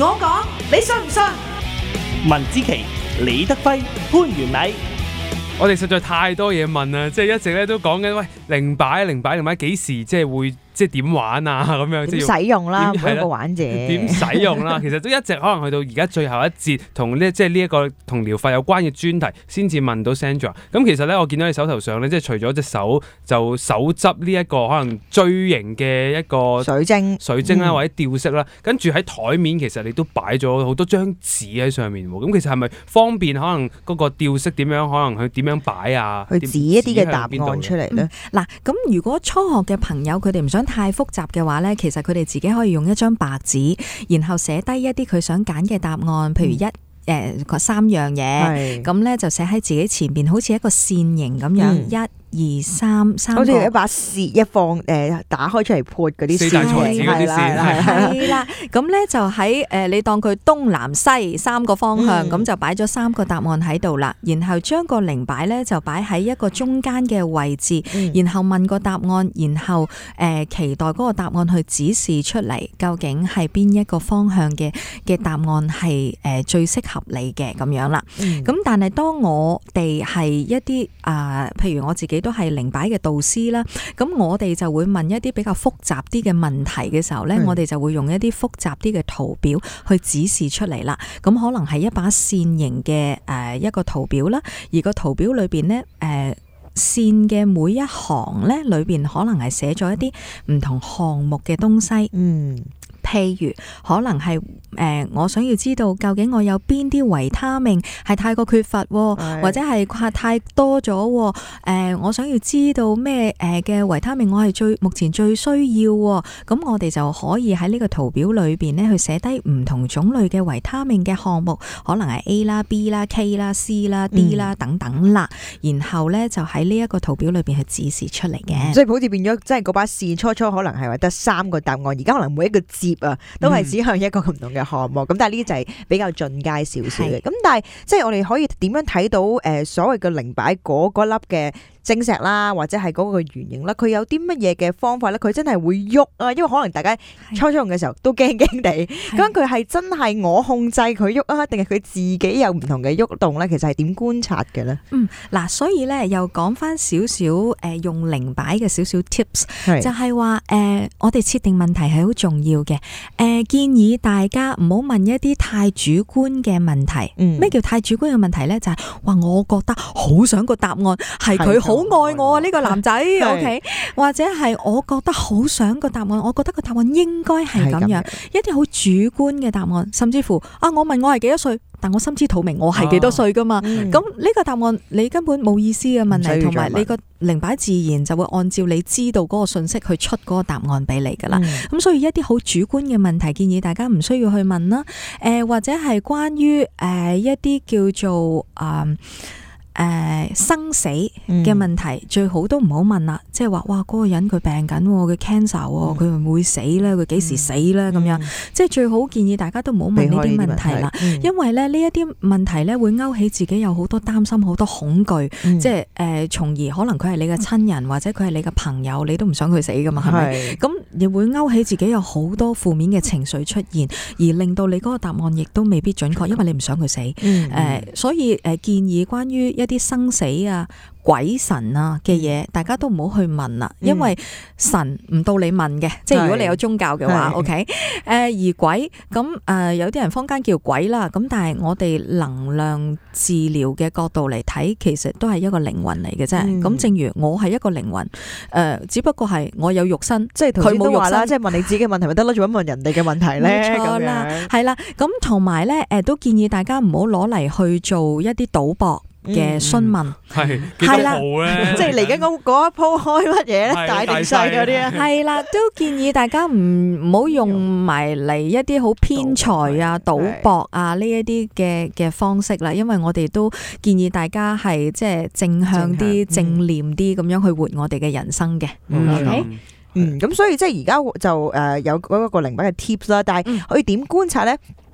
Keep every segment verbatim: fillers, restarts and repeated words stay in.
我講，你信唔信？ 文之奇、李德輝、潘元禮。 我哋實在太多嘢問啦，即係一直咧都講緊，喂，靈擺靈擺靈擺幾時即係會即係點玩啊咁樣， 點使用啦，每一個玩者點使用啦，其實都一直可能去到而家最後一節同呢即係呢一個同療法有關嘅專題，先至問到 Sandra。咁其實咧，我見到你手頭上咧，即係除咗隻手就手執呢一個可能錐形嘅一個水晶、 水晶啦，嗯、或者吊飾啦，跟住喺台面其實你都擺咗好多張紙喺上面喎。咁其實係咪方便可能嗰個吊飾點樣可能佢點樣擺啊？ 去指一啲嘅答案出嚟咧。 嗱、嗯，咁如果初學嘅朋友佢哋唔想太複雜嘅話咧，其實佢哋自己可以用一張白紙，然後寫低一啲佢想揀嘅答案，譬如一誒個、呃、三樣嘢，咁咧就寫喺自己前邊，好似一個線形咁樣，一、嗯。二三三個， 好似一把扇一放誒、呃、打開出嚟潑嗰啲四大才子嗰啲線， 係啦。咁咧就喺誒、呃、你當佢東南西三個方向，咁、嗯、就擺咗三個答案喺度啦。然後將個靈擺咧就擺喺一個中間嘅位置，嗯、然後問個答案，然後誒、呃、期待嗰個答案去指示出嚟，究竟係邊一個方向嘅嘅答案係誒、呃、最適合你嘅咁樣啦。咁、嗯、但係當我哋係一啲啊、呃，譬如我自己。都係靈擺嘅導師啦，咁我哋就會問一啲比較複雜啲嘅問題嘅時候咧，嗯、我哋就會用一啲複雜啲嘅圖表去指示出嚟啦。咁可能係一把線形嘅誒一個圖表啦，而個圖表裏邊咧誒線嘅每一行咧裏邊可能係寫咗一啲唔同項目嘅東西。嗯。譬如可能係誒、呃，我想要知道究竟我有邊啲維他命係太過缺乏，或者係太多咗。誒、呃，我想要知道咩誒嘅維他命我係最目前最需要。咁我哋就可以喺呢個圖表裏邊咧去寫低唔同種類嘅維他命嘅項目，可能係 A 啦、B 啦、K 啦、C 啦、D 啦等等啦。嗯、然後咧就喺呢一個圖表裏邊去指示出嚟嘅。 即係好似變咗，即係嗰把線初初可能係話得三個答案，而家可能每一個節啊都係指向一個唔同嘅項目。咁、嗯、但係呢啲就係比較進階少少嘅。咁是但係即係我哋可以點樣睇到誒所謂嘅靈擺嗰嗰粒嘅晶石啦，或者係嗰個圓形啦，佢有啲乜嘢嘅方法咧？佢真係會喐啊！因為可能大家初初用嘅時候都驚驚地，咁佢係真係我控制佢喐啊，定係佢自己有唔同嘅喐動咧？其實係點觀察嘅咧？ 嗯，嗱，所以咧又講翻少少誒用靈擺嘅少少 tips，是就係話誒我哋設定問題係好重要嘅。誒、呃、建議大家唔好問一啲太主觀嘅問題。咩、嗯、叫太主觀嘅問題咧？就係、是、話我覺得好想個答案係佢好愛我啊！呢、這個男仔，OK，或者係我覺得好想個答案，我覺得個答案應該係咁樣，一啲好主觀嘅答案，甚至乎啊，我問我係幾多歲，但我心知肚明我係幾多歲噶嘛，咁呢、哦嗯、個答案你根本冇意思嘅問題，同埋你個靈擺自然就會按照你知道嗰個信息去出嗰個答案俾你噶啦。咁、嗯、所以一啲好主觀嘅問題，建議大家唔需要去問啦。誒、呃，或者係關於誒、呃、一啲叫做啊。呃誒、呃，生死嘅問題、嗯、最好都唔好問啦，即係話哇嗰、嗰個人佢病緊，佢 cancer，佢會唔會死咧？佢幾時死咧？咁、嗯、樣，即係最好建議大家都唔好問呢啲問題啦，嗯、因為咧呢一啲問題咧會勾起自己有好多擔心、好多恐懼，嗯、即係誒，從而可能佢係你嘅親人、嗯、或者佢係你嘅朋友，你都唔想佢死噶嘛，係咪？咁亦會勾起自己有好多負面嘅情緒出現，而令到你嗰個答案亦都未必準確，因為你唔想佢死。誒、嗯呃，所以誒建議關於一啲生死啊、鬼神啊嘅嘢，大家都唔好去問啦，因為神唔到你問嘅，嗯、即係如果你有宗教嘅話是，OK，誒、呃、而鬼咁誒、呃、有啲人坊間叫鬼啦，咁但係我哋能量治療嘅角度嚟睇，其實都係一個靈魂嚟嘅啫。咁、嗯、正如我係一個靈魂，誒、呃、只不過係我有肉身，即係佢冇肉身，即係問你自己嘅問題咪得咯，做乜問人哋嘅問題咧？冇錯啦，係啦，咁同埋咧誒都建議大家唔好攞嚟去做一啲賭博嘅詢問， 係係啦， 即係嚟緊嗰嗰一鋪開乜嘢咧？大定細嗰啲啊， 係啦，都建議大家唔唔好用埋嚟一啲好偏財啊、賭博啊呢一啲嘅嘅方式啦，因為我哋都建議大家係即係正向啲、正念啲咁樣去活我哋嘅人生嘅。OK，嗯，咁所以即係而家就誒有嗰個靈擺嘅 tips 啦，但係可以點觀察咧？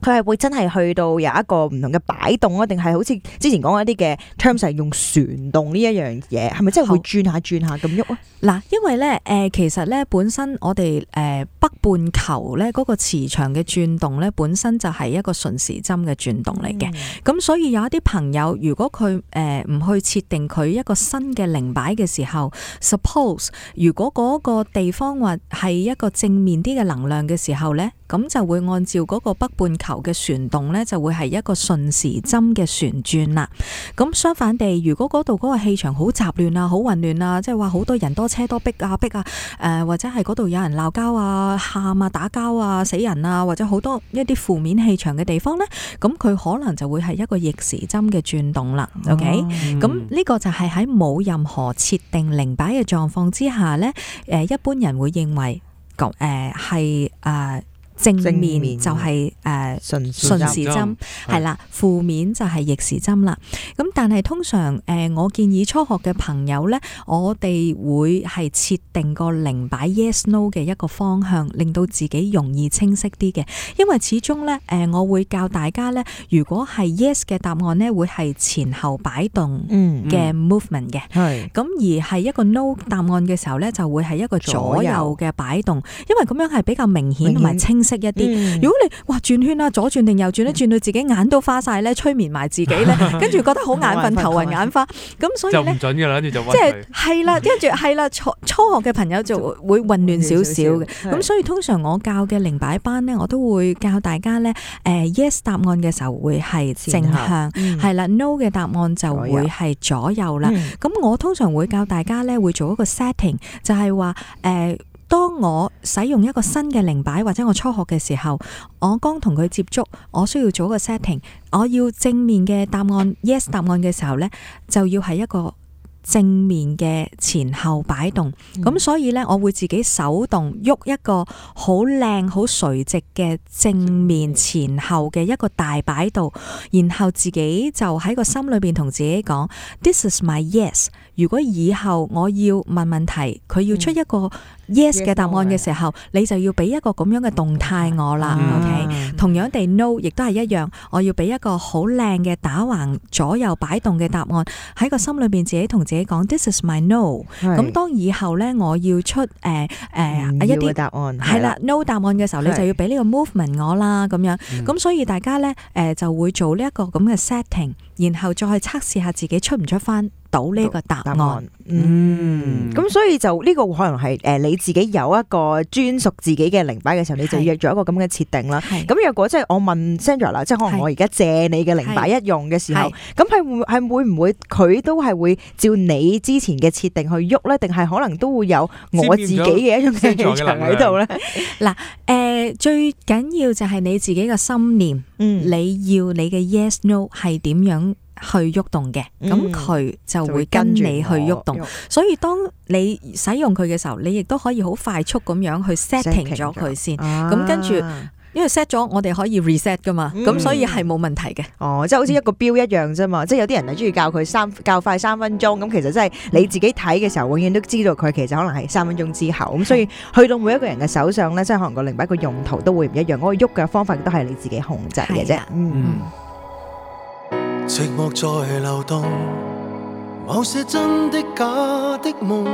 佢係會真係去到有一個唔同嘅擺動啊，定係好似之前講一啲嘅 terms 係用旋動呢一樣嘢，係咪真係會轉下轉下咁喐啊？ 嗱，因為咧，誒、呃，其實咧，本身我哋誒、呃、北半球咧嗰個磁場嘅轉動咧，本身就係一個順時針嘅轉動嚟嘅。咁、嗯、所以有一啲朋友，如果佢誒唔去設定佢一個新嘅靈擺嘅時候 ，suppose 如果嗰個地方或係一個正面啲嘅能量嘅時候咧，咁就會按照嗰個北半球嘅旋動咧，就會係一個順時針嘅旋轉啦。咁相反地，如果嗰度嗰個氣場好雜亂啊、好混亂啊，即係話好多人多車多逼啊逼啊，誒、呃、或者係嗰度有人鬧交啊、喊啊、打交啊、死人啊，或者好多一啲負面氣場嘅地方咧，咁佢可能就會係一個逆時針嘅轉動啦。OK，咁呢、嗯、個就係喺冇任何設定靈擺嘅狀況之下咧，誒一般人會認為誒係誒。正面就係誒順順時針係啦，負面就係逆時針啦。咁但係通常誒、呃，我建議初學嘅朋友咧，我哋會係設定個靈擺 yes no 嘅一個方向，令到自己容易清晰啲嘅。因為始終咧誒、呃，我會教大家咧，如果係 yes 嘅答案咧，會係前後擺動嘅 movement 嘅。係咁、嗯嗯、而係一個 no 答案嘅時候咧，就會係一個左右嘅擺動，因為咁樣係比較明顯同埋清晰一啲。嗯、如果你哇轉圈啊，左轉定右轉咧，轉到自己眼都花晒咧，催眠埋自己咧，跟住覺得好眼瞓、頭暈眼花，咁所以咧就唔準噶啦，跟住就即係係啦，跟住係啦，初初學嘅朋友就會混亂少少嘅。咁所以通常我教嘅靈擺班咧，我都會教大家咧，誒、呃、yes 答案嘅時候會係正向，係、嗯、啦 no 嘅答案就會係左右啦。咁、嗯、我通常會教大家咧，會做一個 setting，就係話誒。呃當我使用一個新嘅靈擺或者我初學嘅時候，我剛同佢接觸，我需要做一個 setting， 我要正面嘅答案 yes 答案嘅時候呢，就要係一個正面嘅前後擺動，咁、嗯、所以呢，我會自己手動喐一個好靚好垂直嘅正面前後嘅一個大擺度，然後自己就喺個心裏邊同自己講 This is my yes。如果以後我要問問題，佢要出一個 yes 嘅答案嘅時候，嗯、你就要俾一個咁樣嘅動態我啦。嗯、OK， 同樣地 no 亦都係一樣，我要俾一個好靚嘅打橫左右擺動嘅答案喺個心裏邊，自己同自己講 This is my no。咁當以後咧，我要出誒誒、呃呃、一啲答案係啦 no 答案嘅時候，你就要俾呢個 movement 我啦。咁樣咁、嗯、所以大家咧誒、呃、就會做呢一個咁嘅 setting， 然後再去測試下自己出唔出翻到呢個答案。答案嗯，咁、嗯、所以就呢個可能係誒你自己有一個專屬自己嘅靈擺嘅時候，你就要做一個咁嘅設定啦。咁若果即係我問 Sandra 啦，即係可能我而家借你嘅靈擺一用嘅時候，咁係會係會唔會佢都係會照你之前嘅設定去喐咧？定係可能都會有我自己嘅一種氣場喺度咧？嗱，誒最緊要就係你自己嘅心念，嗯、你要你嘅 yes no 係點樣去喐動嘅，咁佢、嗯、就會跟你去喐動。所以當你使用佢嘅時候，你亦都可以好快速咁樣去 setting 咗佢先。咁、啊、跟住，因為 set 咗，我哋可以 reset 噶嘛。咁、嗯、所以係冇問題嘅。哦，即係好似一個表一樣啫嘛。嗯、即係有啲人係中意教佢三較快三分鐘，咁其實真係你自己睇嘅時候，永遠都知道佢其實可能係三分鐘之後。咁、嗯、所以去到每一個人嘅手上咧，即係可能個靈擺個用途都會唔一樣。嗰個喐嘅方法都係你自己控制嘅啫。嗯。嗯寂寞在流動，某些真的假的夢，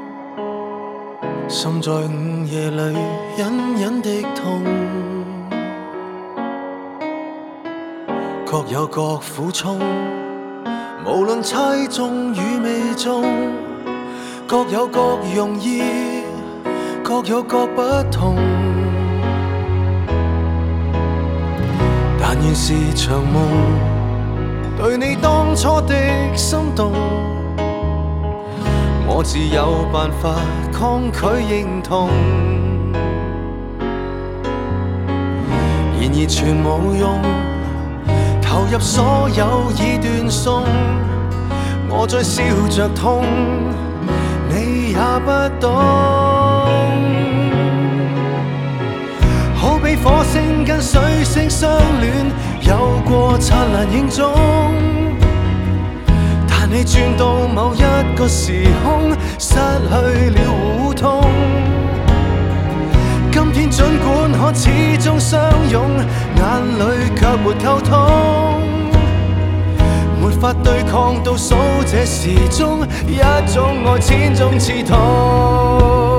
心在午夜裏隱隱的痛，各有各苦衷，無論猜中與未中，各有各容易，各有各不同，但願是場夢，對你當初的心動，我自有辦法抗拒認同，然而全無用，投入所有已斷送，我在笑着痛，你也不懂，好比火星跟水星相戀，有過燦爛影蹤，但你轉到某一個時空，失去了互通。今天儘管可始終相擁，眼裏卻沒溝通，沒法對抗倒數這時鐘，一種愛千種刺痛。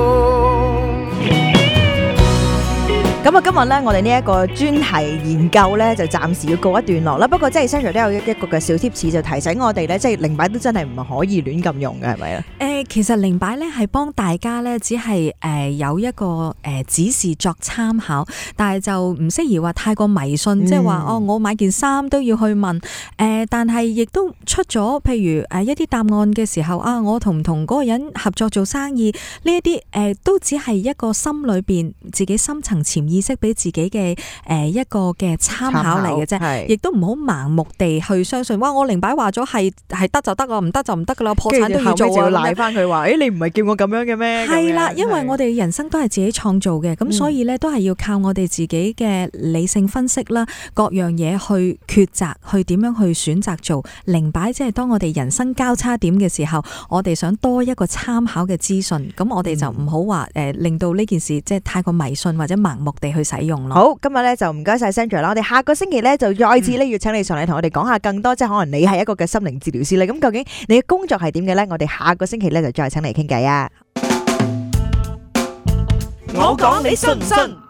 咁啊，今日咧，我哋呢一個專題研究咧，就暫時要告一段落啦。不過，即係 Sandra 都有一個嘅小貼士，就提醒我哋咧，即係靈擺都真係唔可以亂咁用嘅，係咪啊？ 誒，其實靈擺咧係幫大家咧，只係誒有一個誒指示作參考，但係就唔適宜話太過迷信，嗯、即係話哦，我買件衫都要去問誒，但係亦都出咗譬如誒一啲答案嘅時候啊，我同唔同嗰個人合作做生意呢一啲誒，都只係一個心裏邊自己深層潛意識俾自己嘅誒一個嘅參考嚟嘅啫，亦都唔好盲目地去相信。哇！我靈擺話咗係係得就得啊，唔得就唔得噶啦，破產都要做啊！ 要賴翻佢話，誒你唔係叫我咁樣嘅咩？ 係啦，因為我哋人生都係自己創造嘅，咁所以咧都係要靠我哋自己嘅理性分析啦，各樣嘢去抉擇，去點樣去選擇做靈擺。即係當我哋人生交叉點嘅時候，我哋想多一個參考嘅資訊，咁我哋就唔好話誒令到呢件事即係太過迷信或者盲目地去使用咯。 好，今日咧就唔該晒 Sandra 啦，我哋下個星期咧就再次咧要請你上嚟同我哋講下更多，即係可能你係一個嘅心靈治療師咧，咁究竟你嘅工作係點嘅咧？我哋下個星期咧就再請你傾偈啊！ 我講你信唔信？